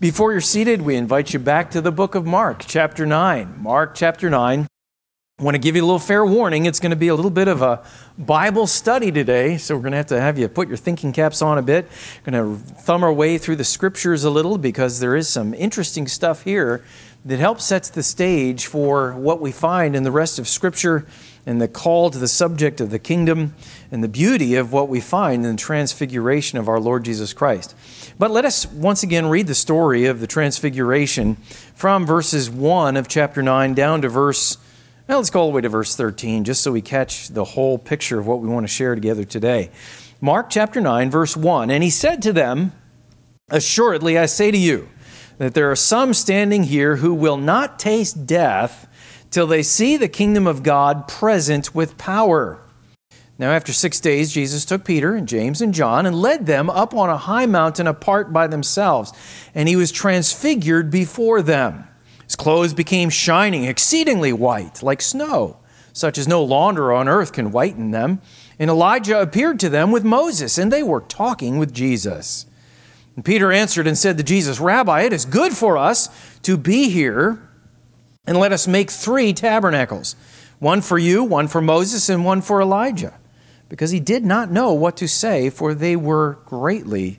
Before you're seated, we invite you back to the book of Mark, chapter 9. Mark, chapter 9. I want to give you a little fair warning. It's going to be a little bit of a Bible study today, so we're going to have you put your thinking caps on a bit. We're going to thumb our way through the Scriptures a little because there is some interesting stuff here that helps set the stage for what we find in the rest of Scripture and the call to the subject of the kingdom and the beauty of what we find in the transfiguration of our Lord Jesus Christ. But let us once again read the story of the transfiguration from verses 1 of chapter 9 down to let's go all the way to verse 13, just so we catch the whole picture of what we want to share together today. Mark chapter 9, verse 1, "And he said to them, Assuredly I say to you, that there are some standing here who will not taste death till they see the kingdom of God present with power." Now after 6 days, Jesus took Peter and James and John and led them up on a high mountain apart by themselves, and he was transfigured before them. His clothes became shining, exceedingly white, like snow, such as no launderer on earth can whiten them. And Elijah appeared to them with Moses, and they were talking with Jesus. And Peter answered and said to Jesus, "Rabbi, it is good for us to be here, and let us make 3 tabernacles, one for you, one for Moses, and one for Elijah." Because he did not know what to say, for they were greatly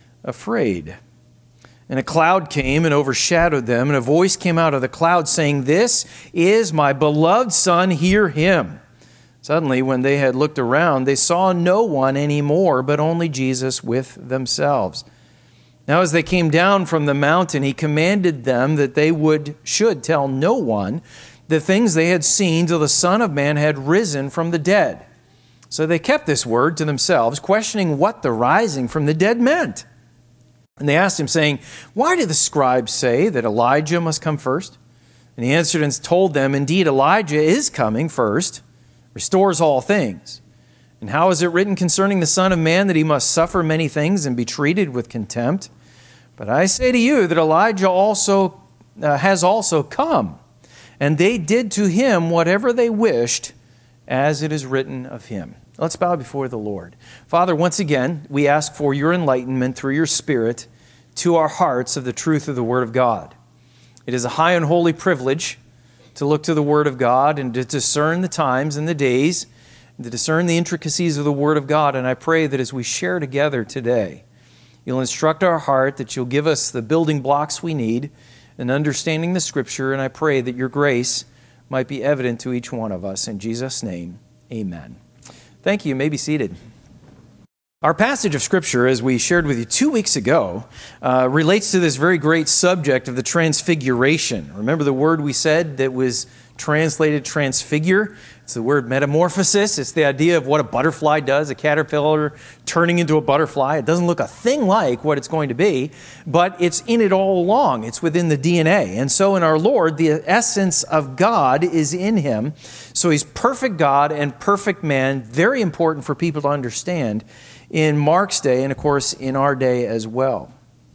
afraid. And a cloud came and overshadowed them, and a voice came out of the cloud saying, "This is my beloved Son, hear him." Suddenly, when they had looked around, they saw no one anymore, but only Jesus with themselves. Now as they came down from the mountain, he commanded them that they should tell no one the things they had seen till the Son of Man had risen from the dead. So they kept this word to themselves, questioning what the rising from the dead meant. And they asked him, saying, "Why do the scribes say that Elijah must come first?" And he answered and told them, "Indeed, Elijah is coming first, restores all things. And how is it written concerning the Son of Man that he must suffer many things and be treated with contempt? But I say to you that Elijah has also come, and they did to him whatever they wished, as it is written of him." Let's bow before the Lord. Father, once again, we ask for your enlightenment through your Spirit to our hearts of the truth of the Word of God. It is a high and holy privilege to look to the Word of God and to discern the times and the days, and to discern the intricacies of the Word of God. And I pray that as we share together today, you'll instruct our heart, that you'll give us the building blocks we need in understanding the Scripture. And I pray that your grace might be evident to each one of us. In Jesus' name, amen. Thank you. You may be seated. Our passage of Scripture, as we shared with you 2 weeks ago, relates to this very great subject of the transfiguration. Remember the word we said that was translated transfigure? It's the word metamorphosis. It's the idea of what a butterfly does, a caterpillar turning into a butterfly. It doesn't look a thing like what it's going to be, but it's in it all along. It's within the DNA. And so in our Lord, the essence of God is in him. So he's perfect God and perfect man. Very important for people to understand in Mark's day and, of course, in our day as well.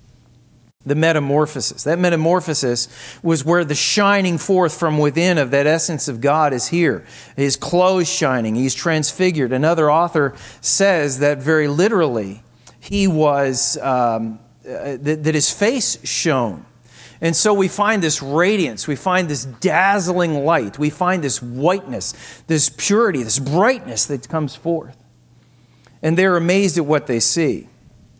The metamorphosis. That metamorphosis was where the shining forth from within of that essence of God is here. His clothes shining. He's transfigured. Another author says that very literally, he was, that his face shone. And so we find this radiance, we find this dazzling light, we find this whiteness, this purity, this brightness that comes forth. And they're amazed at what they see.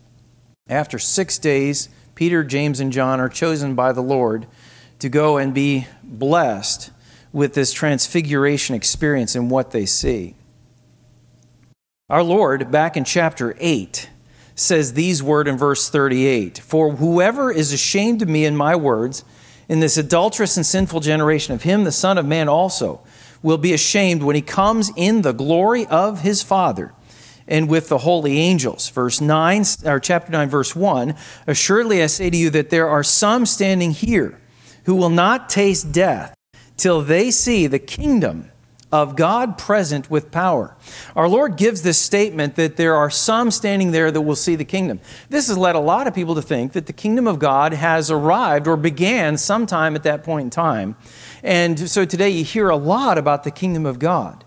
After 6 days, Peter, James, and John are chosen by the Lord to go and be blessed with this transfiguration experience and what they see. Our Lord, back in chapter 8, says these words in verse 38, "For whoever is ashamed of me and my words in this adulterous and sinful generation, of him the Son of Man also will be ashamed when he comes in the glory of his Father and with the holy angels." Verse 9, or chapter 9, verse 1, "Assuredly I say to you that there are some standing here who will not taste death till they see the kingdom of God present with power." Our Lord gives this statement that there are some standing there that will see the kingdom. This has led a lot of people to think that the kingdom of God has arrived or began sometime at that point in time. And so today you hear a lot about the kingdom of God.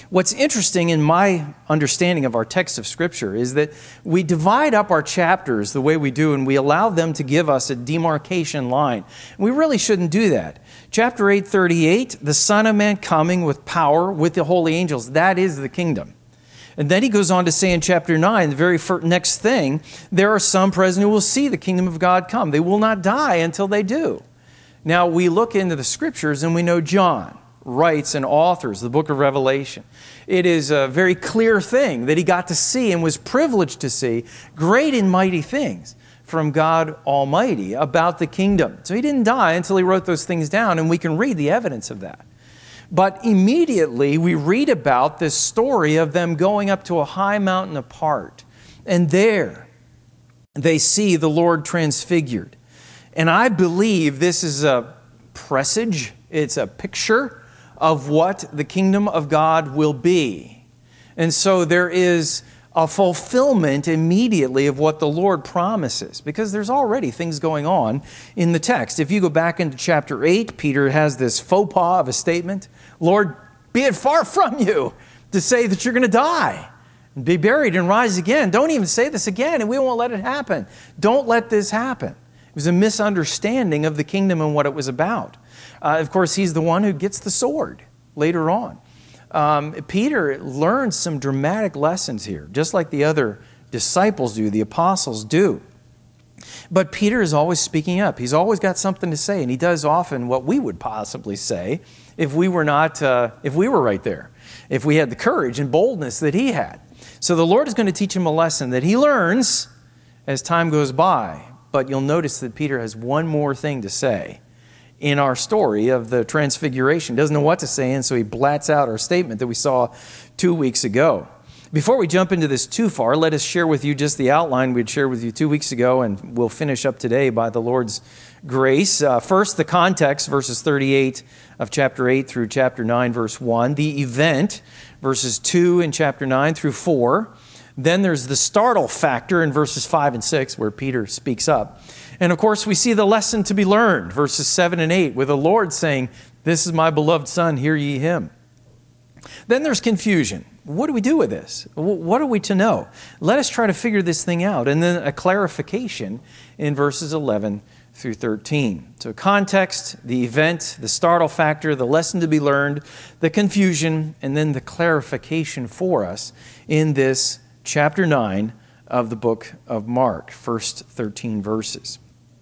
What's interesting in my understanding of our text of Scripture is that we divide up our chapters the way we do, and we allow them to give us a demarcation line. We really shouldn't do that. Chapter 8:38, the Son of Man coming with power with the holy angels, that is the kingdom. And then he goes on to say in chapter 9, the very next thing, there are some present who will see the kingdom of God come. They will not die until they do. Now, we look into the Scriptures and we know John writes and authors the book of Revelation. It is a very clear thing that he got to see and was privileged to see great and mighty things from God Almighty about the kingdom. So he didn't die until he wrote those things down, and we can read the evidence of that. But immediately we read about this story of them going up to a high mountain apart, and there they see the Lord transfigured. And I believe this is a presage, it's a picture of what the kingdom of God will be. And so there is a fulfillment immediately of what the Lord promises, because there's already things going on in the text. If you go back into chapter 8, Peter has this faux pas of a statement. Lord, be it far from you to say that you're going to die and be buried and rise again. Don't even say this again, and we won't let it happen. Don't let this happen. It was a misunderstanding of the kingdom and what it was about. Of course, he's the one who gets the sword later on. Peter learns some dramatic lessons here, just like the other disciples do, the apostles do. But Peter is always speaking up. He's always got something to say, and he does often what we would possibly say if we were right there, if we had the courage and boldness that he had. So the Lord is going to teach him a lesson that he learns as time goes by. But you'll notice that Peter has one more thing to say in our story of the transfiguration. Doesn't know what to say, and so he blats out our statement that we saw 2 weeks ago. Before we jump into this too far, let us share with you just the outline we'd shared with you 2 weeks ago, and we'll finish up today by the Lord's grace. First, the context, verses 38 of chapter 8 through chapter 9, verse 1. The event, verses 2 in chapter 9 through 4. Then there's the startle factor in verses 5 and 6, where Peter speaks up. And of course, we see the lesson to be learned, verses 7 and 8, with the Lord saying, "This is my beloved Son, hear ye him." Then there's confusion. What do we do with this? What are we to know? Let us try to figure this thing out. And then a clarification in verses 11 through 13. So context, the event, the startle factor, the lesson to be learned, the confusion, and then the clarification for us in this chapter 9 of the book of Mark, first 13 verses.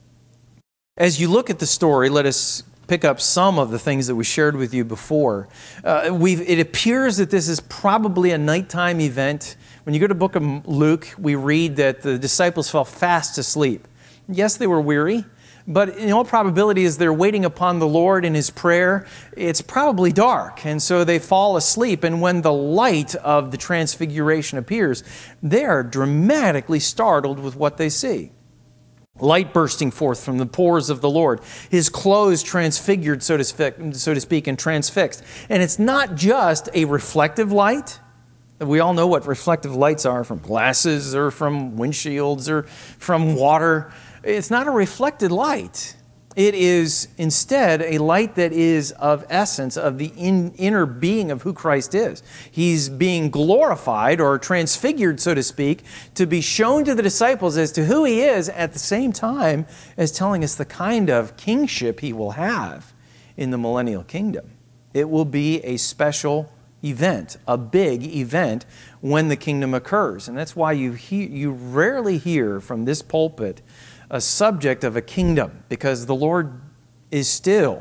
As you look at the story, let us pick up some of the things that we shared with you before. It appears that this is probably a nighttime event. When you go to the book of Luke, we read that the disciples fell fast asleep. Yes, they were weary, but in all probability, as they're waiting upon the Lord in His prayer, it's probably dark, and so they fall asleep. And when the light of the transfiguration appears, they are dramatically startled with what they see. Light bursting forth from the pores of the Lord, His clothes transfigured, so to speak, and transfixed. And it's not just a reflective light. We all know what reflective lights are from glasses or from windshields or from water. It's not a reflected light. It is instead a light that is of essence of the inner being of who Christ is. He's being glorified or transfigured, so to speak, to be shown to the disciples as to who He is, at the same time as telling us the kind of kingship He will have in the millennial kingdom. It will be a special event, a big event when the kingdom occurs. And that's why you rarely hear from this pulpit a subject of a kingdom, because the Lord is still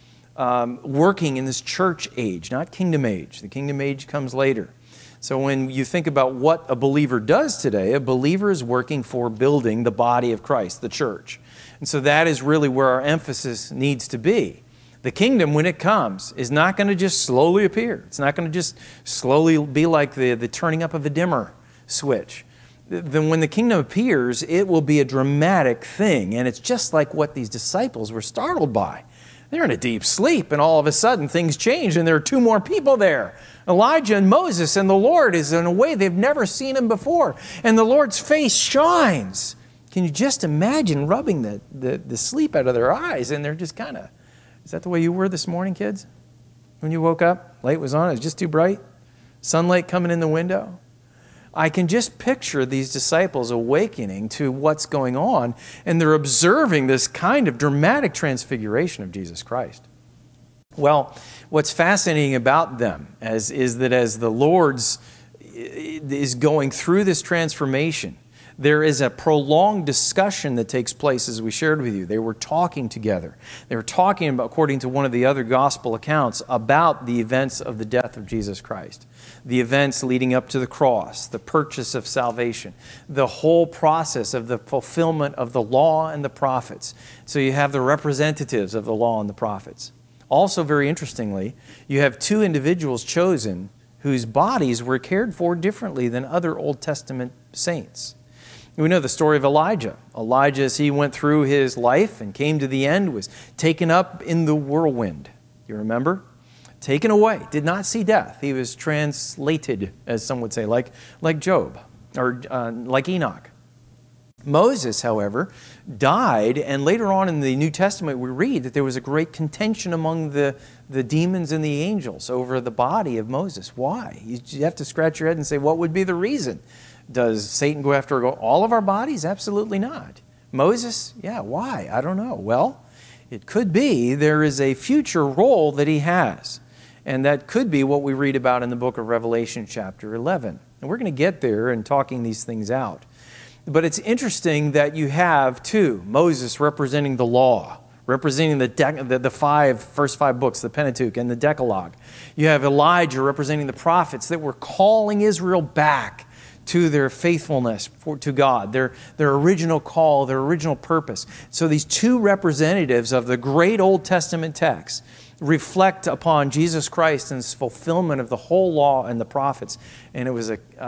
working in this church age, not kingdom age. The kingdom age comes later. So when you think about what a believer does today, a believer is working for building the body of Christ, the church. And so that is really where our emphasis needs to be. The kingdom, when it comes, is not going to just slowly appear. It's not going to just slowly be like the turning up of a dimmer switch. Then when the kingdom appears, it will be a dramatic thing. And it's just like what these disciples were startled by. They're in a deep sleep, and all of a sudden things change, and there are two more people there. Elijah and Moses, and the Lord is in a way they've never seen Him before. And the Lord's face shines. Can you just imagine rubbing the sleep out of their eyes? And they're just kind of, is that the way you were this morning, kids? When you woke up, light was on, it was just too bright? Sunlight coming in the window. I can just picture these disciples awakening to what's going on, and they're observing this kind of dramatic transfiguration of Jesus Christ. Well, what's fascinating about them is that as the Lord's is going through this transformation, there is a prolonged discussion that takes place, as we shared with you. They were talking together. They were talking about, according to one of the other gospel accounts, about the events of the death of Jesus Christ, the events leading up to the cross, the purchase of salvation, the whole process of the fulfillment of the law and the prophets. So you have the representatives of the law and the prophets. Also, very interestingly, you have two individuals chosen whose bodies were cared for differently than other Old Testament saints. We know the story of Elijah. Elijah, as he went through his life and came to the end, was taken up in the whirlwind. You remember? Taken away, did not see death. He was translated, as some would say, like Job, or like Enoch. Moses, however, died, and later on in the New Testament we read that there was a great contention among the demons and the angels over the body of Moses. Why? You have to scratch your head and say, what would be the reason? Does Satan go after all of our bodies? Absolutely not. Moses? Yeah, why? I don't know. Well, it could be there is a future role that he has. And that could be what we read about in the book of Revelation chapter 11. And we're going to get there and talking these things out. But it's interesting that you have, too, Moses representing the law, representing the first five books, the Pentateuch and the Decalogue. You have Elijah representing the prophets that were calling Israel back to their faithfulness to God, their original call, their original purpose. So these two representatives of the great Old Testament text reflect upon Jesus Christ and His fulfillment of the whole law and the prophets. And it was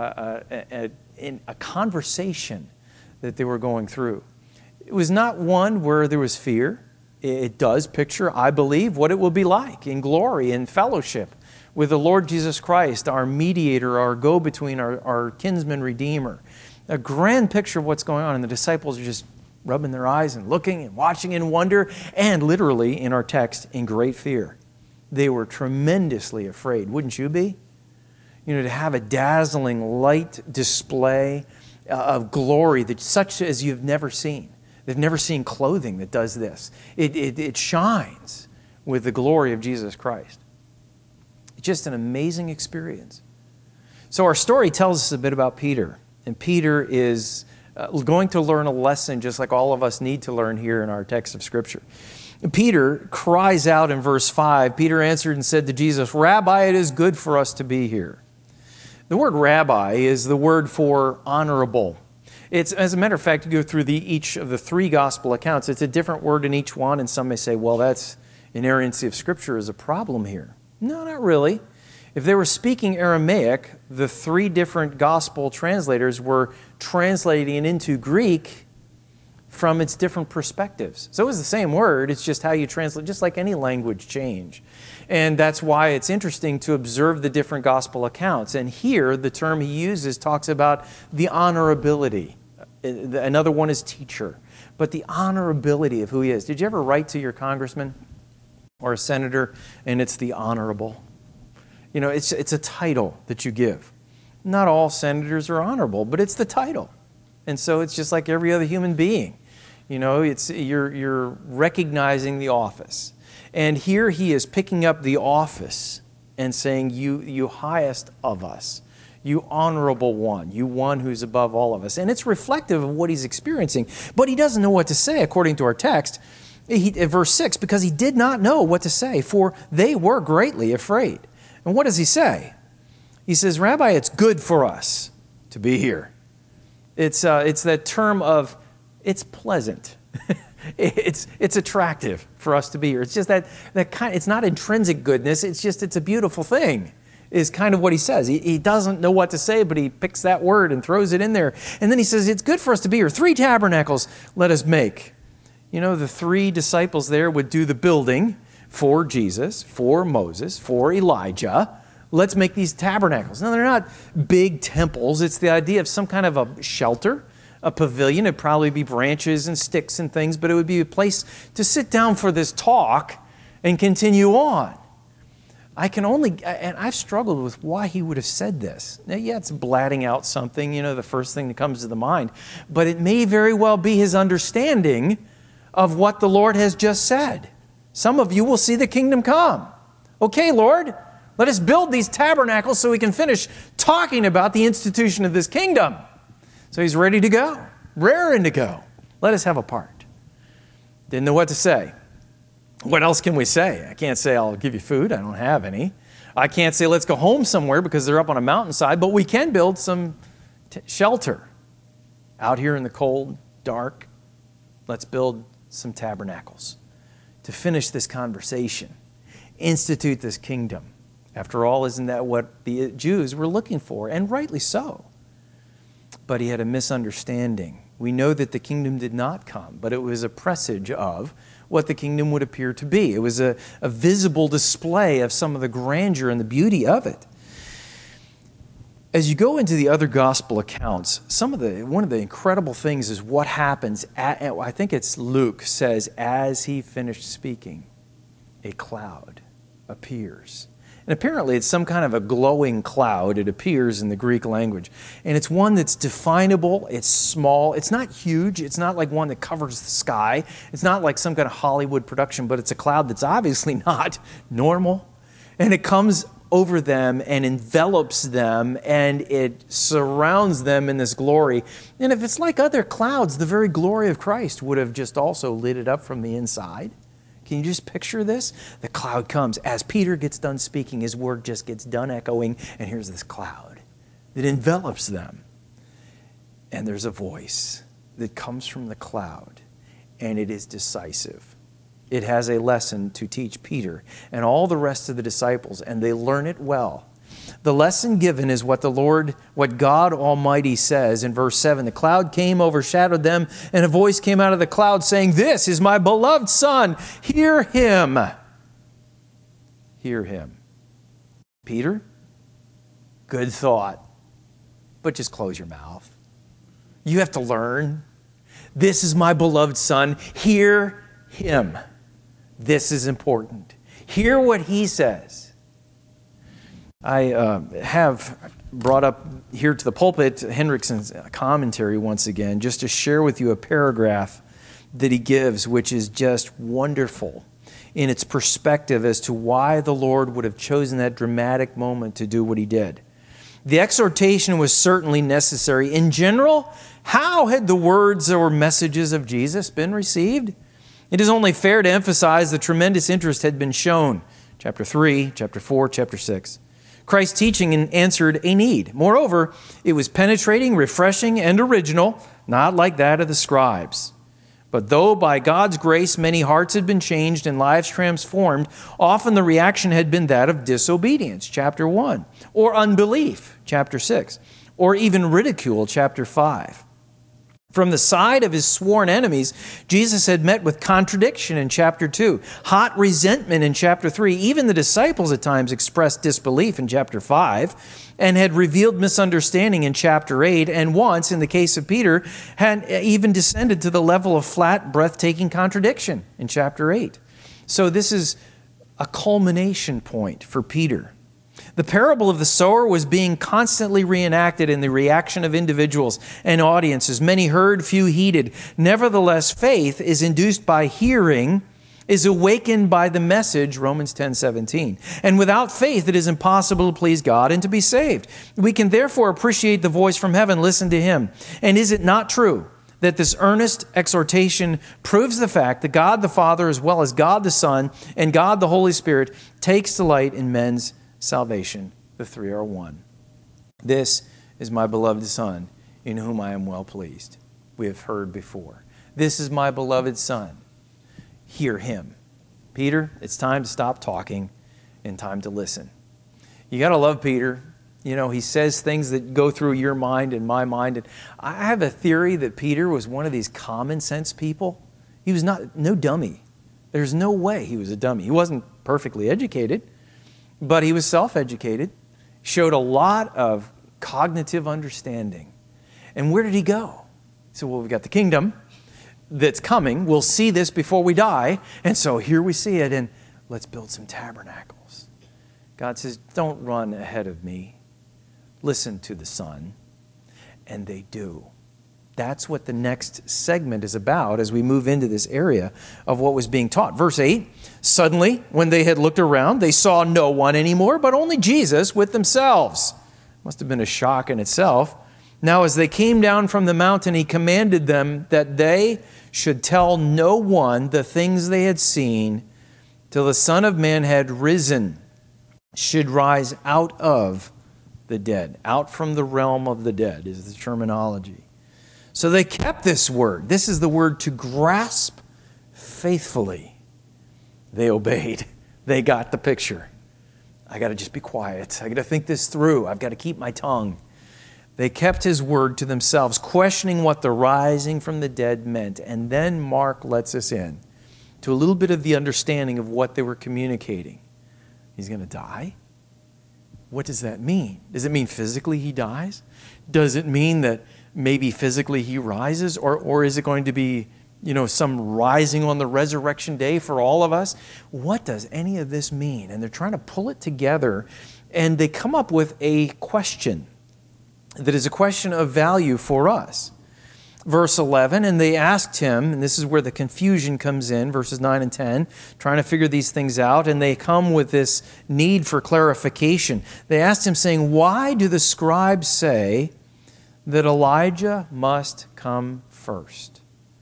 a conversation that they were going through. It was not one where there was fear. It does picture, I believe, what it will be like in glory and fellowship with the Lord Jesus Christ, our mediator, our go-between, our kinsman redeemer. A grand picture of what's going on, and the disciples are just rubbing their eyes and looking and watching in wonder, and literally, in our text, in great fear. They were tremendously afraid. Wouldn't you be? To have a dazzling light display of glory that such as you've never seen. They've never seen clothing that does this. It shines with the glory of Jesus Christ. It's just an amazing experience. So our story tells us a bit about Peter. And Peter is going to learn a lesson just like all of us need to learn here in our text of Scripture. Peter cries out in verse 5, Peter answered and said to Jesus, "Rabbi, it is good for us to be here." The word rabbi is the word for honorable. It's, as a matter of fact, you go through each of the three gospel accounts, it's a different word in each one, and some may say, well, that's inerrancy of Scripture is a problem here. No, not really. If they were speaking Aramaic, the three different gospel translators were translating it into Greek from its different perspectives. So it was the same word, it's just how you translate, just like any language change. And that's why it's interesting to observe the different gospel accounts. And here, the term he uses talks about the honorability. Another one is teacher. But the honorability of who he is. Did you ever write to your congressman or a senator, and it's the honorable? It's a title that you give. Not all senators are honorable, but it's the title. And so it's just like every other human being. You're recognizing the office. And here he is picking up the office and saying, you highest of us, you honorable one, you one who's above all of us. And it's reflective of what he's experiencing. But he doesn't know what to say, according to our text. Verse 6, because he did not know what to say, for they were greatly afraid. And what does he say? He says, "Rabbi, it's good for us to be here." It's that term of, it's pleasant. It's attractive for us to be here. It's just that kind. It's not intrinsic goodness. It's a beautiful thing, is kind of what he says. He doesn't know what to say, but he picks that word and throws it in there. And then he says, it's good for us to be here. 3 tabernacles let us make. The 3 disciples there would do the building for Jesus, for Moses, for Elijah. Let's make these tabernacles. Now, they're not big temples. It's the idea of some kind of a shelter, a pavilion. It'd probably be branches and sticks and things, but it would be a place to sit down for this talk and continue on. And I've struggled with why he would have said this. Now, yeah, it's blatting out something, the first thing that comes to the mind, but it may very well be his understanding of what the Lord has just said. Some of you will see the kingdom come. Okay, Lord, let us build these tabernacles so we can finish talking about the institution of this kingdom. So he's ready to go, raring to go. Let us have a part. Didn't know what to say. What else can we say? I can't say I'll give you food. I don't have any. I can't say let's go home somewhere because they're up on a mountainside, but we can build some shelter out here in the cold, dark. Let's build some tabernacles to finish this conversation, institute this kingdom. After all, isn't that what the Jews were looking for? And rightly so. But he had a misunderstanding. We know that the kingdom did not come, but it was a presage of what the kingdom would appear to be. It was a visible display of some of the grandeur and the beauty of it. As you go into the other gospel accounts, one of the incredible things is what happens, I think it's Luke says, as he finished speaking, a cloud appears. And apparently it's some kind of a glowing cloud. It appears in the Greek language. And it's one that's definable. It's small. It's not huge. It's not like one that covers the sky. It's not like some kind of Hollywood production, but it's a cloud that's obviously not normal. And it comes over them and envelops them, and it surrounds them in this glory. And if it's like other clouds, the very glory of Christ would have just also lit it up from the inside. Can you just picture this? The cloud comes. As Peter gets done speaking, his word just gets done echoing, and here's this cloud that envelops them. And there's a voice that comes from the cloud, and it is decisive. It has a lesson to teach Peter and all the rest of the disciples, and they learn it well. The lesson given is what God Almighty says in verse 7. The cloud came, overshadowed them, and a voice came out of the cloud saying, "This is my beloved Son. Hear him." Hear him. Peter, good thought, but just close your mouth. You have to learn. This is my beloved Son. Hear him. This is important. Hear what he says. I have brought up here to the pulpit Hendrickson's commentary once again, just to share with you a paragraph that he gives, which is just wonderful in its perspective as to why the Lord would have chosen that dramatic moment to do what he did. The exhortation was certainly necessary. In general, how had the words or messages of Jesus been received? It is only fair to emphasize the tremendous interest had been shown. Chapter 3, chapter 4, chapter 6. Christ's teaching answered a need. Moreover, it was penetrating, refreshing, and original, not like that of the scribes. But though by God's grace many hearts had been changed and lives transformed, often the reaction had been that of disobedience, chapter 1, or unbelief, chapter 6, or even ridicule, chapter 5. From the side of his sworn enemies, Jesus had met with contradiction in chapter 2, hot resentment in chapter 3. Even the disciples at times expressed disbelief in chapter 5 and had revealed misunderstanding in chapter 8, and once, in the case of Peter, had even descended to the level of flat, breathtaking contradiction in chapter 8. So this is a culmination point for Peter. The parable of the sower was being constantly reenacted in the reaction of individuals and audiences. Many heard, few heeded. Nevertheless, faith is induced by hearing, is awakened by the message, Romans 10:17. And without faith, it is impossible to please God and to be saved. We can therefore appreciate the voice from heaven, listen to him. And is it not true that this earnest exhortation proves the fact that God the Father, as well as God the Son and God the Holy Spirit, takes delight in men's salvation? The three are one. This is my beloved Son, in whom I am well pleased. We have heard before. This is my beloved Son. Hear him. Peter, it's time to stop talking and time to listen. You got to love Peter. He says things that go through your mind and my mind. And I have a theory that Peter was one of these common sense people. He was no dummy. There's no way he was a dummy. He wasn't perfectly educated, but he was self-educated, showed a lot of cognitive understanding. And where did he go? He said, well, we've got the kingdom that's coming. We'll see this before we die. And so here we see it, and let's build some tabernacles. God says, don't run ahead of me. Listen to the Son. And they do. That's what the next segment is about as we move into this area of what was being taught. Verse 8, suddenly, when they had looked around, they saw no one anymore, but only Jesus with themselves. Must have been a shock in itself. Now, as they came down from the mountain, he commanded them that they should tell no one the things they had seen till the Son of Man had risen, should rise out of the dead. Out from the realm of the dead is the terminology. So they kept this word. This is the word to grasp faithfully. They obeyed. They got the picture. I got to just be quiet. I got to think this through. I've got to keep my tongue. They kept his word to themselves, questioning what the rising from the dead meant. And then Mark lets us in to a little bit of the understanding of what they were communicating. He's going to die? What does that mean? Does it mean physically he dies? Does it mean that maybe physically he rises? Or is it going to be, some rising on the resurrection day for all of us? What does any of this mean? And they're trying to pull it together, and they come up with a question that is a question of value for us. Verse 11, and they asked him, and this is where the confusion comes in, verses 9 and 10, trying to figure these things out, and they come with this need for clarification. They asked him, saying, why do the scribes say that Elijah must come first?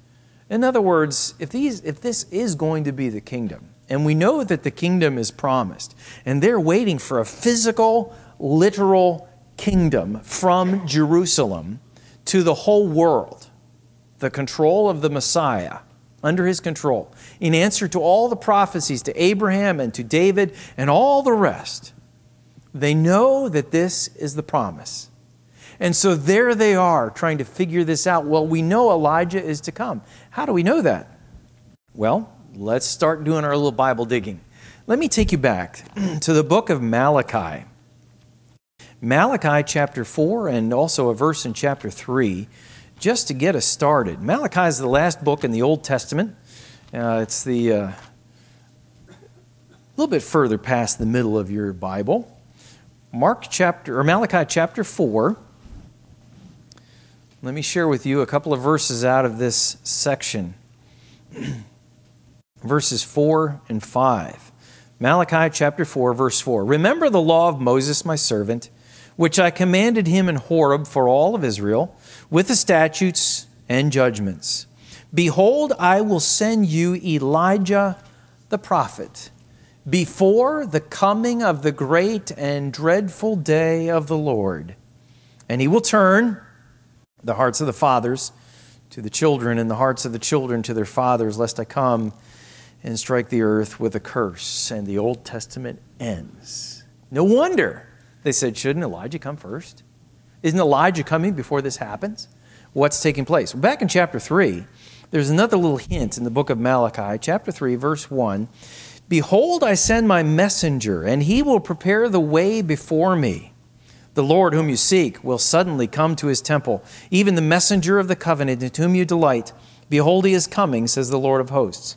In other words, if this is going to be the kingdom, and we know that the kingdom is promised, and they're waiting for a physical, literal kingdom from Jerusalem to the whole world, the control of the Messiah, under his control, in answer to all the prophecies to Abraham and to David and all the rest, they know that this is the promise. And so there they are trying to figure this out. Well, we know Elijah is to come. How do we know that? Well, let's start doing our little Bible digging. Let me take you back to the book of Malachi. Malachi chapter 4 and also a verse in chapter 3, just to get us started. Malachi is the last book in the Old Testament. It's the a little bit further past the middle of your Bible. Malachi chapter 4. Let me share with you a couple of verses out of this section. Verses 4 and 5. Malachi chapter 4, verse 4. Remember the law of Moses, my servant, which I commanded him in Horeb for all of Israel, with the statutes and judgments. Behold, I will send you Elijah the prophet before the coming of the great and dreadful day of the Lord. And he will turn the hearts of the fathers to the children, and the hearts of the children to their fathers, lest I come and strike the earth with a curse. And the Old Testament ends. No wonder they said, shouldn't Elijah come first? Isn't Elijah coming before this happens? What's taking place? Well, back in chapter 3, there's another little hint in the book of Malachi, chapter 3, verse 1. Behold, I send my messenger, and he will prepare the way before me. The Lord whom you seek will suddenly come to his temple, even the messenger of the covenant in whom you delight. Behold, he is coming, says the Lord of hosts.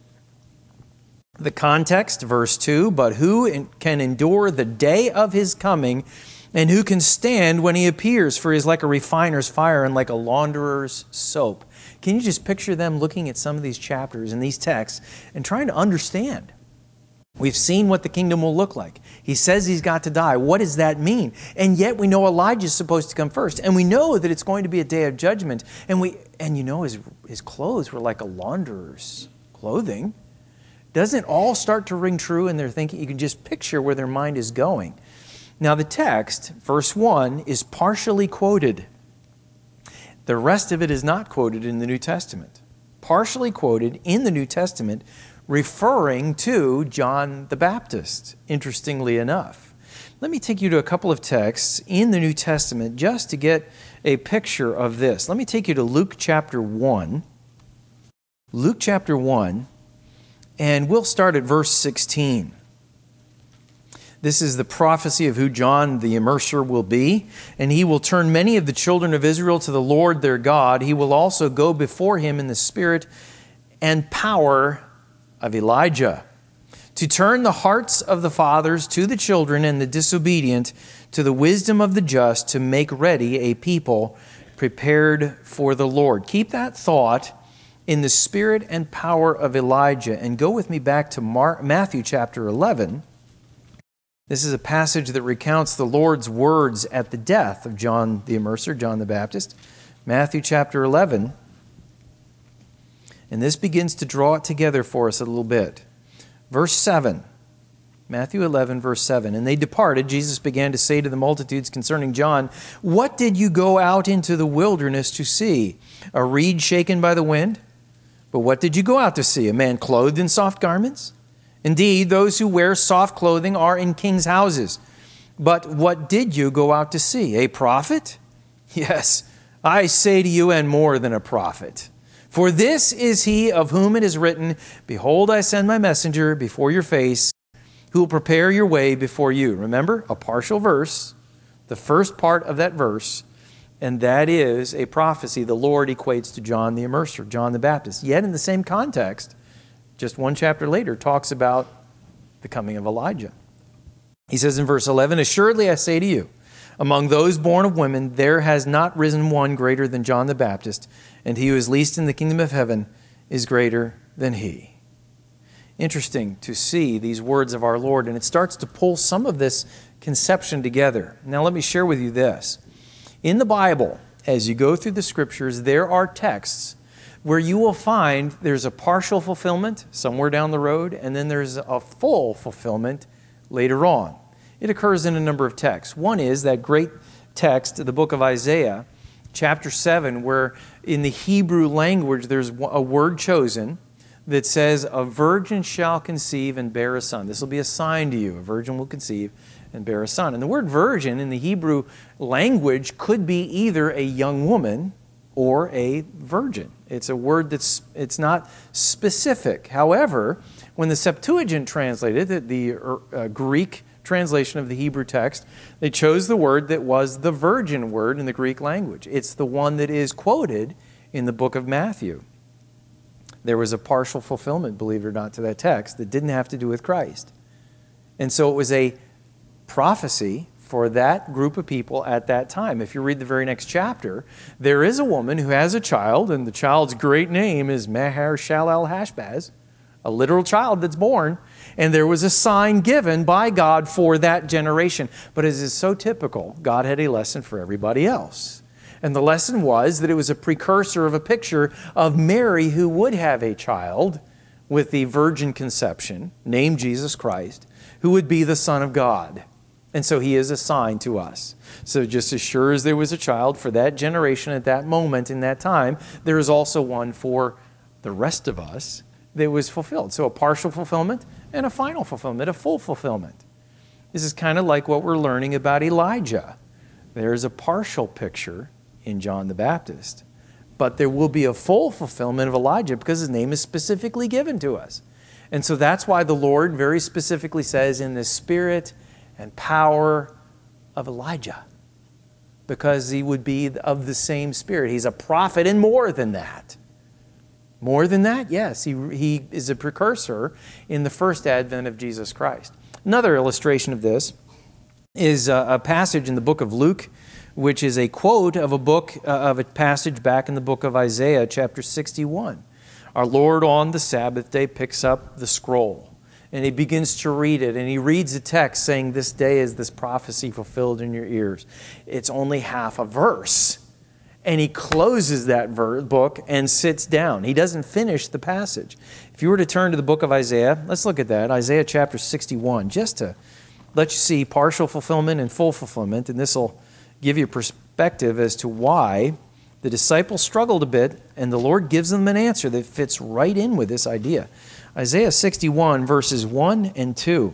The context, verse 2, but who can endure the day of his coming, and who can stand when he appears? For he is like a refiner's fire and like a launderer's soap. Can you just picture them looking at some of these chapters and these texts and trying to understand? We've seen what the kingdom will look like. He says he's got to die. What does that mean? And yet we know Elijah's supposed to come first. And we know that it's going to be a day of judgment. And his clothes were like a launderer's clothing. Doesn't it all start to ring true in their thinking? You can just picture where their mind is going. Now the text, verse 1, is partially quoted. The rest of it is not quoted in the New Testament. Partially quoted in the New Testament, referring to John the Baptist, interestingly enough. Let me take you to a couple of texts in the New Testament just to get a picture of this. Let me take you to Luke chapter 1. Luke chapter 1, and we'll start at verse 16. This is the prophecy of who John the Immerser will be. And he will turn many of the children of Israel to the Lord their God. He will also go before him in the spirit and power of Elijah, to turn the hearts of the fathers to the children and the disobedient to the wisdom of the just, to make ready a people prepared for the Lord. Keep that thought in the spirit and power of Elijah. And go with me back to Matthew chapter 11. This is a passage that recounts the Lord's words at the death of John the Immerser, John the Baptist. Matthew chapter 11. And this begins to draw it together for us a little bit. Verse 7. Matthew 11, verse 7. And they departed. Jesus began to say to the multitudes concerning John, "What did you go out into the wilderness to see? A reed shaken by the wind? But what did you go out to see? A man clothed in soft garments? Indeed, those who wear soft clothing are in kings' houses. But what did you go out to see? A prophet? Yes, I say to you, and more than a prophet. For this is he of whom it is written, Behold, I send my messenger before your face, who will prepare your way before you." Remember, a partial verse, the first part of that verse, and that is a prophecy the Lord equates to John the Immerser, John the Baptist. Yet in the same context, just one chapter later, talks about the coming of Elijah. He says in verse 11, "Assuredly I say to you, among those born of women, there has not risen one greater than John the Baptist, and he who is least in the kingdom of heaven is greater than he." Interesting to see these words of our Lord, and it starts to pull some of this conception together. Now let me share with you this. In the Bible, as you go through the Scriptures, there are texts where you will find there's a partial fulfillment somewhere down the road, and then there's a full fulfillment later on. It occurs in a number of texts. One is that great text, the book of Isaiah, chapter 7, where in the Hebrew language there's a word chosen that says, "A virgin shall conceive and bear a son." This will be a sign to you. A virgin will conceive and bear a son. And the word virgin in the Hebrew language could be either a young woman or a virgin. It's a word it's not specific. However, when the Septuagint translated, the Greek translation of the Hebrew text, they chose the word that was the virgin word in the Greek language. It's the one that is quoted in the book of Matthew. There was a partial fulfillment, believe it or not, to that text that didn't have to do with Christ. And so it was a prophecy for that group of people at that time. If you read the very next chapter, there is a woman who has a child, and the child's great name is Maher-Shalal-Hashbaz, a literal child that's born, and there was a sign given by God for that generation. But as is so typical, God had a lesson for everybody else. And the lesson was that it was a precursor of a picture of Mary who would have a child with the virgin conception, named Jesus Christ, who would be the Son of God. And so he is a sign to us. So just as sure as there was a child for that generation at that moment in that time, there is also one for the rest of us that was fulfilled. So a partial fulfillment and a final fulfillment, a full fulfillment. This is kind of like what we're learning about Elijah. There's a partial picture in John the Baptist, but there will be a full fulfillment of Elijah because his name is specifically given to us. And so that's why the Lord very specifically says, in the spirit and power of Elijah, because he would be of the same spirit. He's a prophet, and more than that. More than that, yes, he is a precursor in the first advent of Jesus Christ. Another illustration of this is a passage in the book of Luke, which is a quote of a passage back in the book of Isaiah, chapter 61. Our Lord on the Sabbath day picks up the scroll, and he begins to read it, and he reads the text saying, "This day is this prophecy fulfilled in your ears." It's only half a verse. And he closes that book and sits down. He doesn't finish the passage. If you were to turn to the book of Isaiah, let's look at that. Isaiah chapter 61, just to let you see partial fulfillment and full fulfillment. And this will give you perspective as to why the disciples struggled a bit, and the Lord gives them an answer that fits right in with this idea. Isaiah 61, verses 1 and 2.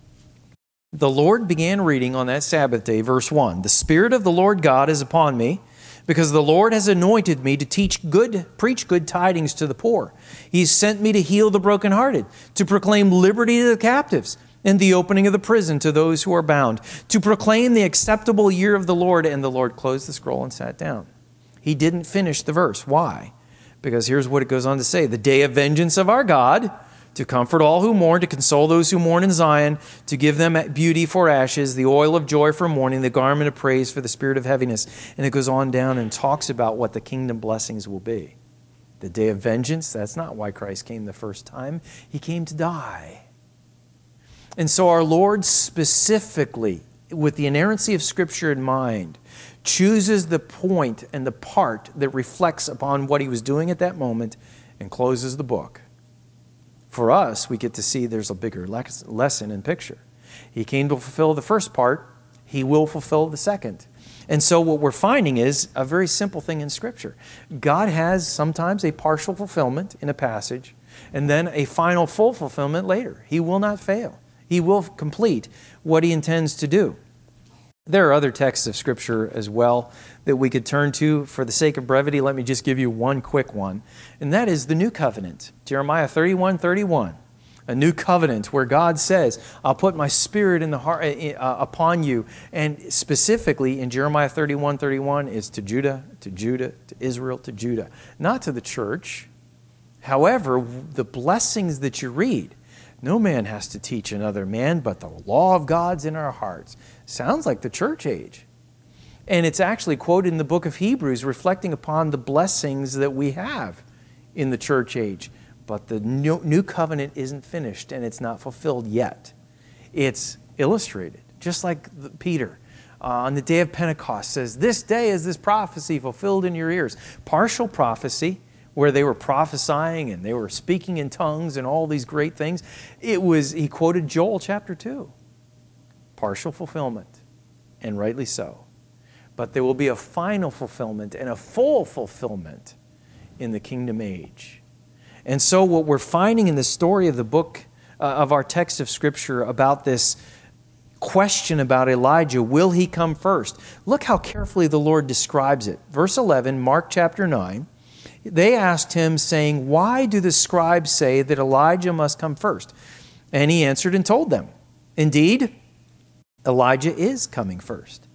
The Lord began reading on that Sabbath day, verse 1. "The Spirit of the Lord God is upon me, because the Lord has anointed me to preach good tidings to the poor. He's sent me to heal the brokenhearted, to proclaim liberty to the captives, and the opening of the prison to those who are bound, to proclaim the acceptable year of the Lord." And the Lord closed the scroll and sat down. He didn't finish the verse. Why? Because here's what it goes on to say. "The day of vengeance of our God, to comfort all who mourn, to console those who mourn in Zion, to give them beauty for ashes, the oil of joy for mourning, the garment of praise for the spirit of heaviness. And it goes on down and talks about what the kingdom blessings will be. The day of vengeance, that's not why Christ came the first time. He came to die. And so our Lord specifically, with the inerrancy of Scripture in mind, chooses the point and the part that reflects upon what he was doing at that moment and closes the book. For us, we get to see there's a bigger lesson and picture. He came to fulfill the first part. He will fulfill the second. And so what we're finding is a very simple thing in Scripture. God has sometimes a partial fulfillment in a passage and then a final full fulfillment later. He will not fail. He will complete what he intends to do. There are other texts of Scripture as well that we could turn to. For the sake of brevity, let me just give you one quick one, and that is the New Covenant. Jeremiah 31:31, a new covenant where God says, I'll put my spirit in the heart upon you. And specifically in Jeremiah 31:31, it's to Judah, to Israel, to Judah, not to the church. However, the blessings that you read, no man has to teach another man, but the law of God's in our hearts. Sounds like the church age. And it's actually quoted in the book of Hebrews, reflecting upon the blessings that we have in the church age. But the new covenant isn't finished, and it's not fulfilled yet. It's illustrated, just like Peter on the day of Pentecost says, this day is this prophecy fulfilled in your ears. Partial prophecy, where they were prophesying and they were speaking in tongues and all these great things. He quoted Joel chapter 2. Partial fulfillment, and rightly so. But there will be a final fulfillment and a full fulfillment in the kingdom age. And so what we're finding in the story of the book of our text of Scripture about this question about Elijah, will he come first? Look how carefully the Lord describes it. Verse 11, Mark chapter 9. They asked him, saying, why do the scribes say that Elijah must come first? And he answered and told them, indeed, Elijah is coming first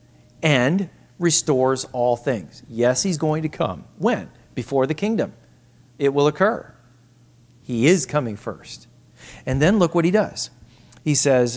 and restores all things. Yes, he's going to come. When? Before the kingdom. It will occur. He is coming first. And then look what he does. He says,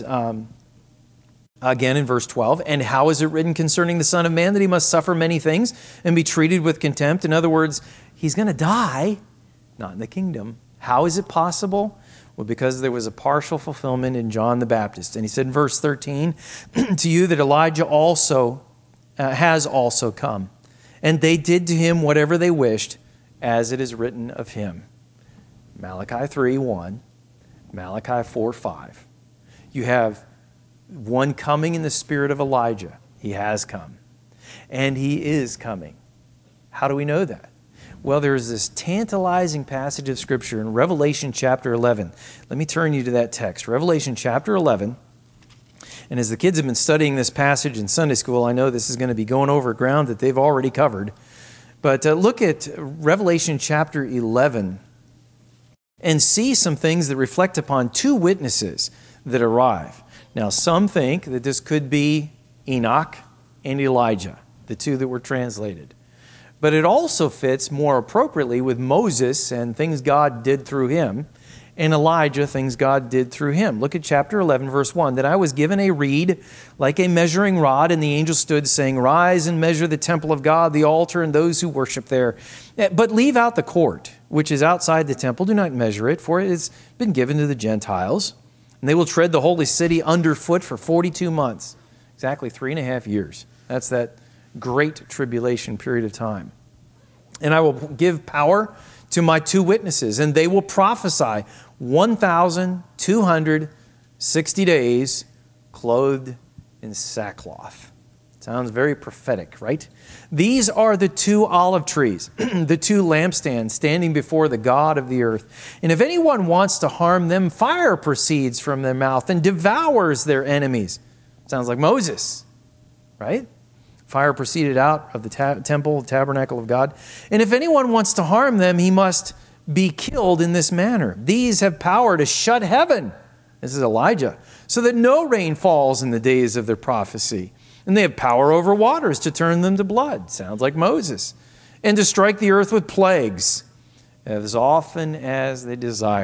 again in verse 12, and how is it written concerning the Son of Man that he must suffer many things and be treated with contempt? In other words, he's going to die, not in the kingdom. How is it possible? Well, because there was a partial fulfillment in John the Baptist. And he said in verse 13, to you that Elijah also has also come. And they did to him whatever they wished, as it is written of him. Malachi 3:1, Malachi 4:5. You have one coming in the spirit of Elijah. He has come. And he is coming. How do we know that? Well, there's this tantalizing passage of Scripture in Revelation chapter 11. Let me turn you to that text. Revelation chapter 11. And as the kids have been studying this passage in Sunday school, I know this is going to be going over ground that they've already covered. But look at Revelation chapter 11 and see some things that reflect upon two witnesses that arrive. Now, some think that this could be Enoch and Elijah, the two that were translated. But it also fits more appropriately with Moses and things God did through him, and Elijah, things God did through him. Look at chapter 11, verse 1. That I was given a reed like a measuring rod, and the angel stood saying, rise and measure the temple of God, the altar, and those who worship there. But leave out the court, which is outside the temple. Do not measure it, for it has been given to the Gentiles. And they will tread the holy city underfoot for 42 months. Exactly 3.5 years. That's that great tribulation period of time. And I will give power to my two witnesses, and they will prophesy 1,260 days clothed in sackcloth. Sounds very prophetic, right? These are the two olive trees, the two lampstands standing before the God of the earth. And if anyone wants to harm them, fire proceeds from their mouth and devours their enemies. Sounds like Moses, right? Fire proceeded out of the temple, the tabernacle of God. And if anyone wants to harm them, he must be killed in this manner. These have power to shut heaven. This is Elijah. So that no rain falls in the days of their prophecy. And they have power over waters to turn them to blood. Sounds like Moses. And to strike the earth with plagues as often as they desire.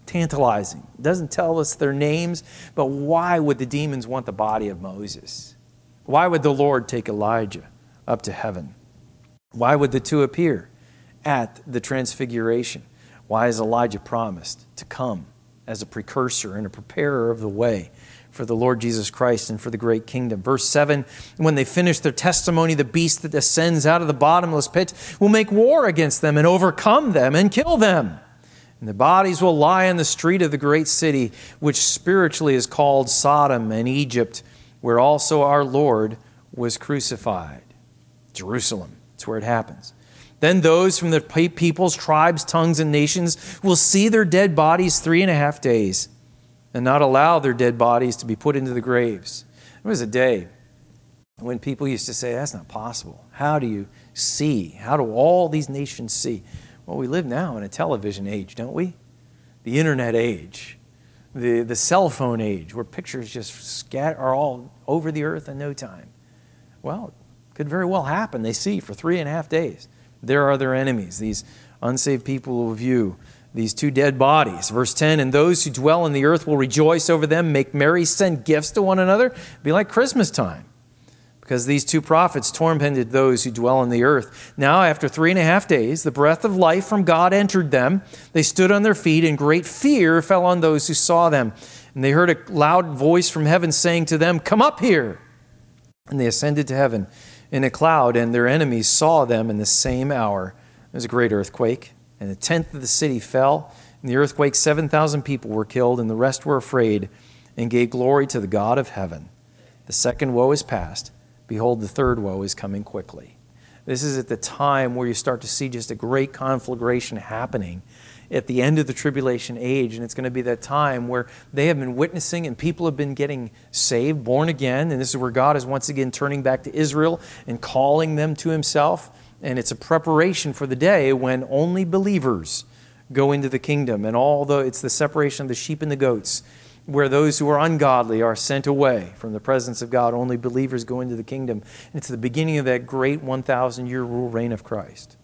tantalizing. It doesn't tell us their names, but why would the demons want the body of Moses? Why would the Lord take Elijah up to heaven? Why would the two appear at the transfiguration? Why is Elijah promised to come as a precursor and a preparer of the way for the Lord Jesus Christ and for the great kingdom? Verse 7, when they finish their testimony, the beast that descends out of the bottomless pit will make war against them and overcome them and kill them. And their bodies will lie in the street of the great city, which spiritually is called Sodom and Egypt, where also our Lord was crucified. Jerusalem, that's where it happens. Then those from the peoples, tribes, tongues, and nations will see their dead bodies 3.5 days and not allow their dead bodies to be put into the graves. There was a day when people used to say, that's not possible. How do you see? How do all these nations see? Well, we live now in a television age, don't we? The internet age, the cell phone age, where pictures just are all over the earth in no time. Well, it could very well happen. They see for 3.5 days. There are their enemies. These unsaved people will view these two dead bodies. Verse 10, and those who dwell in the earth will rejoice over them, make merry, send gifts to one another. It'll be like Christmas time, because these two prophets tormented those who dwell on the earth. Now, after 3.5 days, the breath of life from God entered them. They stood on their feet, and great fear fell on those who saw them. And they heard a loud voice from heaven saying to them, come up here. And they ascended to heaven in a cloud, and their enemies saw them in the same hour. There was a great earthquake, and 1/10 of the city fell. In the earthquake, 7,000 people were killed, and the rest were afraid and gave glory to the God of heaven. The second woe is past. Behold, the third woe is coming quickly. This is at the time where you start to see just a great conflagration happening at the end of the tribulation age. And it's going to be that time where they have been witnessing and people have been getting saved, born again. And this is where God is once again turning back to Israel and calling them to himself. And it's a preparation for the day when only believers go into the kingdom. And although it's the separation of the sheep and the goats, where those who are ungodly are sent away from the presence of God, only believers go into the kingdom. And it's the beginning of that great 1,000-year rule reign of Christ.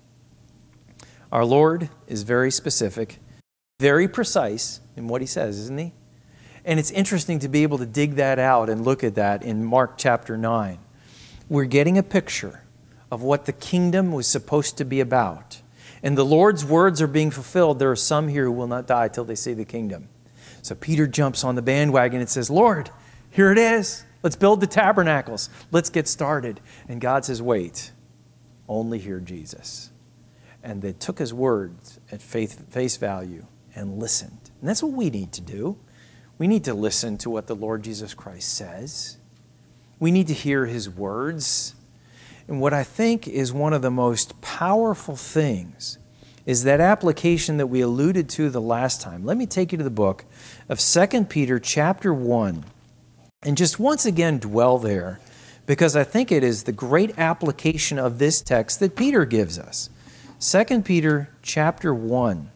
Our Lord is very specific, very precise in what he says, isn't he? And it's interesting to be able to dig that out and look at that in Mark chapter 9. We're getting a picture of what the kingdom was supposed to be about. And the Lord's words are being fulfilled. There are some here who will not die till they see the kingdom. So Peter jumps on the bandwagon and says, Lord, here it is. Let's build the tabernacles. Let's get started. And God says, wait, only hear Jesus. And they took his words at face value and listened. And that's what we need to do. We need to listen to what the Lord Jesus Christ says. We need to hear his words. And what I think is one of the most powerful things is that application that we alluded to the last time. Let me take you to the book of 2 Peter chapter 1 and just once again dwell there, because I think it is the great application of this text that Peter gives us. 2 Peter chapter 1.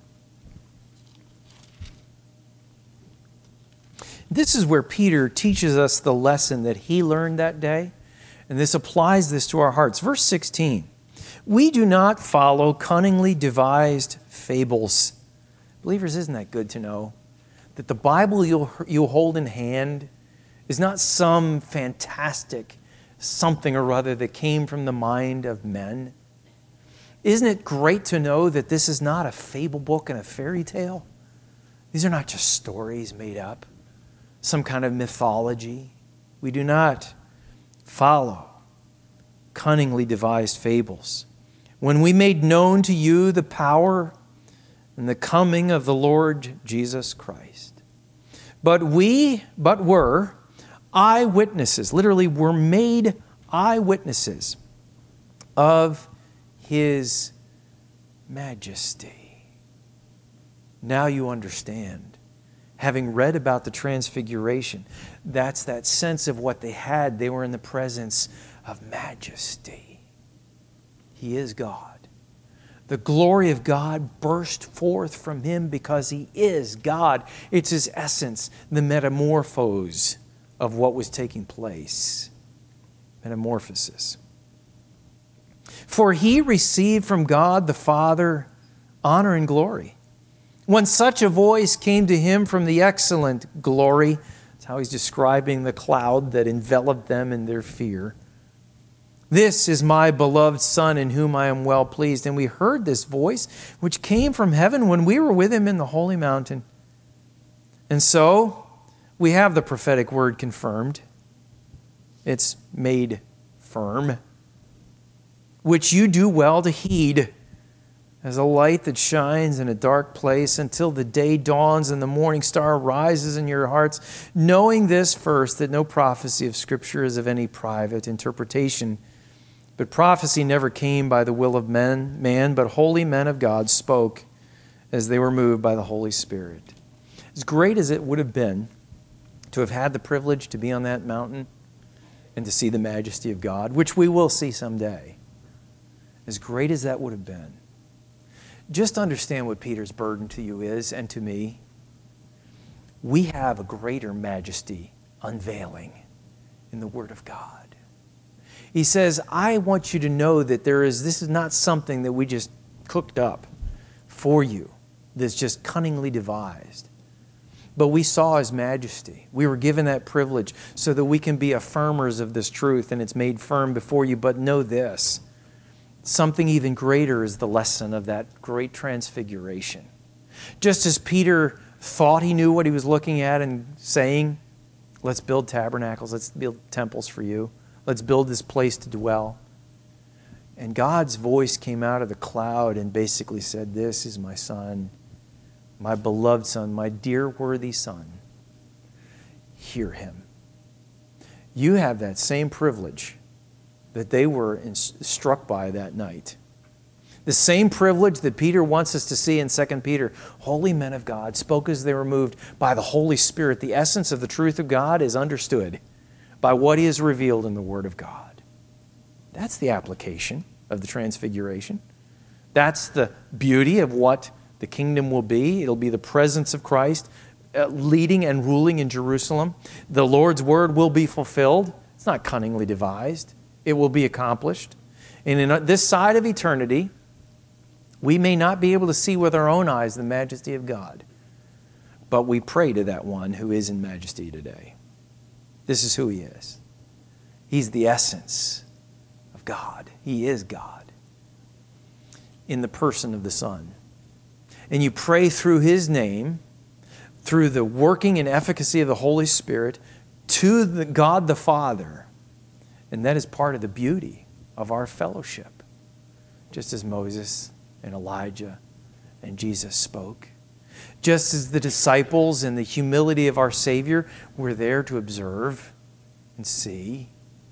This is where Peter teaches us the lesson that he learned that day, and this applies this to our hearts. Verse 16. We do not follow cunningly devised fables. Believers, isn't that good to know? That the Bible you'll hold in hand is not some fantastic something or other that came from the mind of men. Isn't it great to know that this is not a fable book and a fairy tale? These are not just stories made up, some kind of mythology. We do not follow cunningly devised fables. When we made known to you the power and the coming of the Lord Jesus Christ. But were eyewitnesses, literally were made eyewitnesses of his majesty. Now you understand. Having read about the transfiguration, that's that sense of what they had. They were in the presence of majesty. He is God. The glory of God burst forth from him because he is God. It's his essence, the metamorphose of what was taking place. Metamorphosis. For he received from God the Father honor and glory. When such a voice came to him from the excellent glory, that's how he's describing the cloud that enveloped them in their fear. This is my beloved Son in whom I am well pleased. And we heard this voice which came from heaven when we were with him in the holy mountain. And so we have the prophetic word confirmed. It's made firm, which you do well to heed, as a light that shines in a dark place until the day dawns and the morning star rises in your hearts, knowing this first, that no prophecy of Scripture is of any private interpretation. But prophecy never came by the will of man, but holy men of God spoke as they were moved by the Holy Spirit. As great as it would have been to have had the privilege to be on that mountain and to see the majesty of God, which we will see someday, as great as that would have been, just understand what Peter's burden to you is and to me. We have a greater majesty unveiling in the Word of God. He says, I want you to know that this is not something that we just cooked up for you, that's just cunningly devised. But we saw His majesty. We were given that privilege so that we can be affirmers of this truth, and it's made firm before you. But know this, something even greater is the lesson of that great transfiguration. Just as Peter thought he knew what he was looking at and saying, let's build tabernacles, let's build temples for you, let's build this place to dwell. And God's voice came out of the cloud and basically said, this is my Son, my beloved Son, my dear worthy Son. Hear Him. You have that same privilege that they were struck by that night. The same privilege that Peter wants us to see in 2 Peter. Holy men of God spoke as they were moved by the Holy Spirit. The essence of the truth of God is understood by what He has revealed in the Word of God. That's the application of the Transfiguration. That's the beauty of what the kingdom will be. It'll be the presence of Christ leading and ruling in Jerusalem. The Lord's Word will be fulfilled. It's not cunningly devised. It will be accomplished. And in this side of eternity, we may not be able to see with our own eyes the majesty of God, but we pray to that one who is in majesty today. This is who He is. He's the essence of God. He is God in the person of the Son. And you pray through His name, through the working and efficacy of the Holy Spirit, to God the Father. And that is part of the beauty of our fellowship. Just as Moses and Elijah and Jesus spoke. Just as the disciples in the humility of our Savior were there to observe and see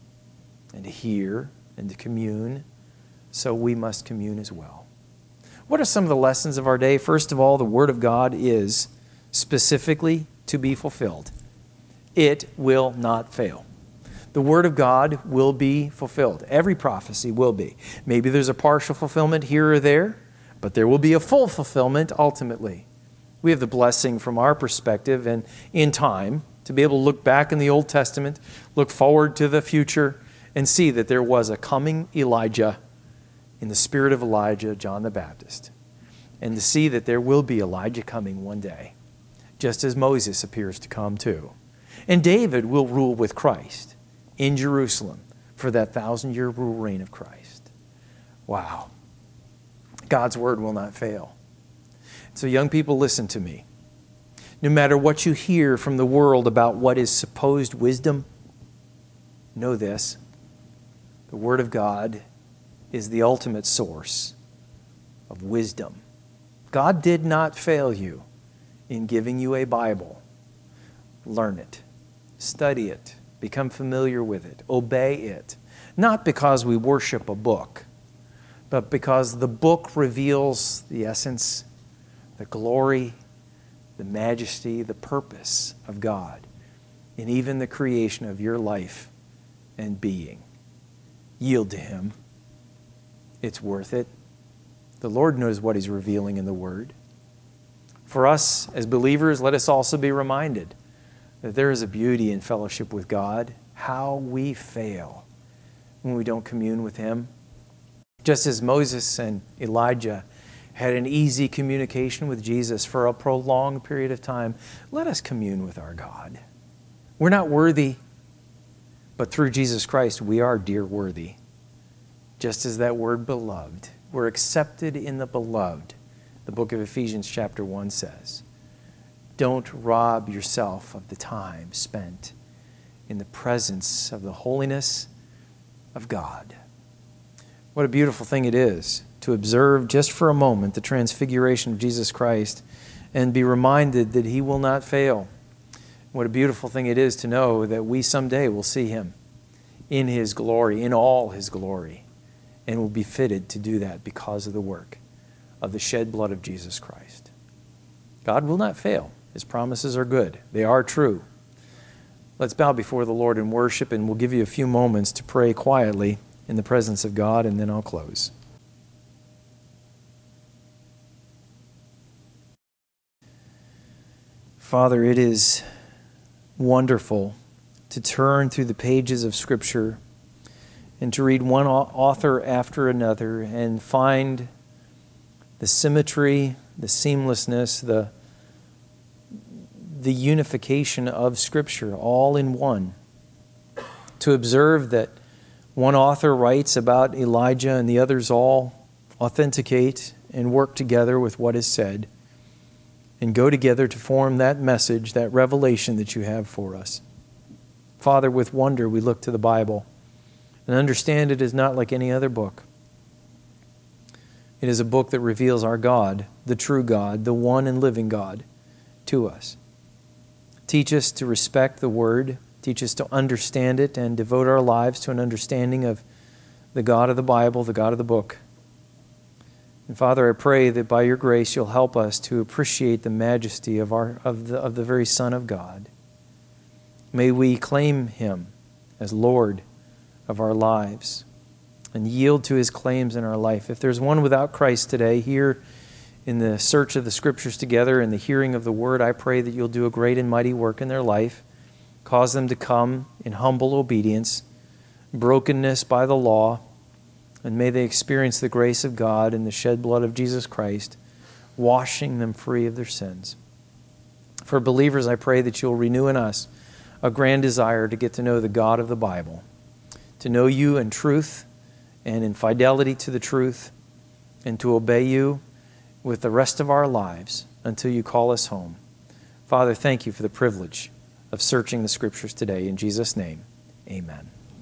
and to hear and to commune, so we must commune as well. What are some of the lessons of our day? First of all, the Word of God is specifically to be fulfilled. It will not fail. The Word of God will be fulfilled. Every prophecy will be. Maybe there's a partial fulfillment here or there, but there will be a full fulfillment ultimately. We have the blessing from our perspective and in time to be able to look back in the Old Testament, look forward to the future, and see that there was a coming Elijah in the spirit of Elijah, John the Baptist, and to see that there will be Elijah coming one day, just as Moses appears to come too. And David will rule with Christ in Jerusalem for that 1,000-year rule reign of Christ. Wow. God's Word will not fail. So young people, listen to me. No matter what you hear from the world about what is supposed wisdom, know this. The Word of God is the ultimate source of wisdom. God did not fail you in giving you a Bible. Learn it. Study it. Become familiar with it. Obey it. Not because we worship a book, but because the book reveals the essence, the glory, the majesty, the purpose of God in even the creation of your life and being. Yield to Him. It's worth it. The Lord knows what He's revealing in the Word. For us as believers, let us also be reminded that there is a beauty in fellowship with God. How we fail when we don't commune with Him. Just as Moses and Elijah had an easy communication with Jesus for a prolonged period of time. Let us commune with our God. We're not worthy, but through Jesus Christ, we are dear worthy. Just as that word beloved. We're accepted in the beloved. The book of Ephesians chapter 1 says, don't rob yourself of the time spent in the presence of the holiness of God. What a beautiful thing it is to observe just for a moment the transfiguration of Jesus Christ and be reminded that He will not fail. What a beautiful thing it is to know that we someday will see Him in His glory, in all His glory, and will be fitted to do that because of the work of the shed blood of Jesus Christ. God will not fail. His promises are good. They are true. Let's bow before the Lord in worship, and we'll give you a few moments to pray quietly in the presence of God, and then I'll close. Father, it is wonderful to turn through the pages of Scripture and to read one author after another and find the symmetry, the seamlessness, the unification of Scripture all in one. To observe that one author writes about Elijah and the others all authenticate and work together with what is said and go together to form that message, that revelation that you have for us. Father, with wonder we look to the Bible and understand it is not like any other book. It is a book that reveals our God, the true God, the one and living God, to us. Teach us to respect the Word. Teach us to understand it and devote our lives to an understanding of the God of the Bible, the God of the book. And Father, I pray that by your grace you'll help us to appreciate the majesty of the very Son of God. May we claim Him as Lord of our lives and yield to His claims in our life. If there's one without Christ today, here in the search of the Scriptures together and the hearing of the Word, I pray that you'll do a great and mighty work in their life. Cause them to come in humble obedience, brokenness by the law, and may they experience the grace of God and the shed blood of Jesus Christ, washing them free of their sins. For believers, I pray that you'll renew in us a grand desire to get to know the God of the Bible, to know you in truth and in fidelity to the truth, and to obey you with the rest of our lives until you call us home. Father, thank you for the privilege of searching the Scriptures today. In Jesus' name, amen.